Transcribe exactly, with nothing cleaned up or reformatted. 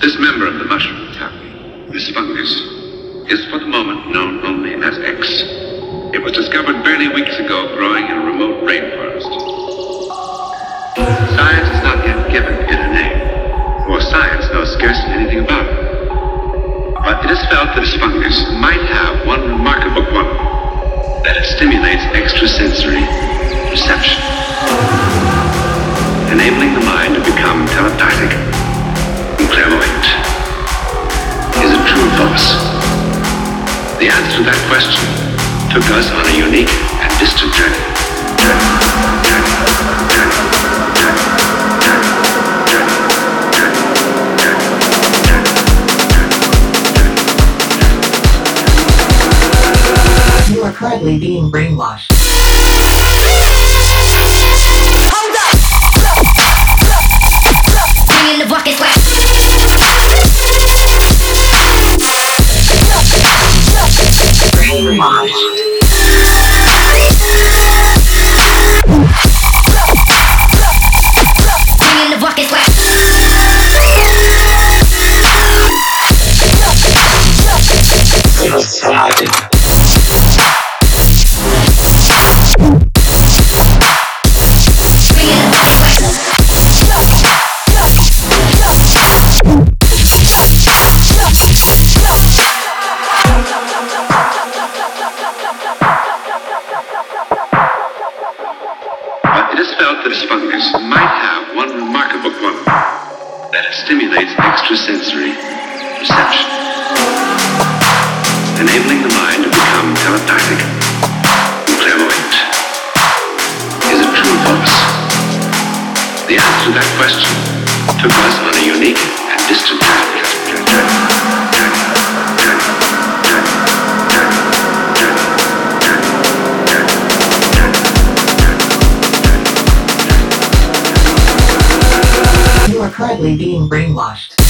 This member of the mushroom family, this fungus, is for the moment known only as X. It was discovered barely weeks ago growing in a remote rainforest. Science has not yet given it a name, for science knows scarcely anything about it. But it is felt that this fungus might have one remarkable quality, that it stimulates extrasensory perception, enabling the mind to become telepathic and clairvoyant. Is it true or false? The answer to that question took us on a unique and distant journey. Journey, journey, journey, journey, journey, journey, journey, journey, journey. You are currently being brainwashed. Hold up! Bring in the bucket swag. Brainwashed. Bring in the bucket swag. Inside. It is felt that this fungus might have one remarkable quality, that it stimulates extrasensory perception, enabling the mind to become telepathic and clairvoyant. Is it true or false? The answer to that question took us on a unique and distant journey. Journey, journey, journey, journey, journey, journey, journey, journey, journey, journey. You are currently being brainwashed.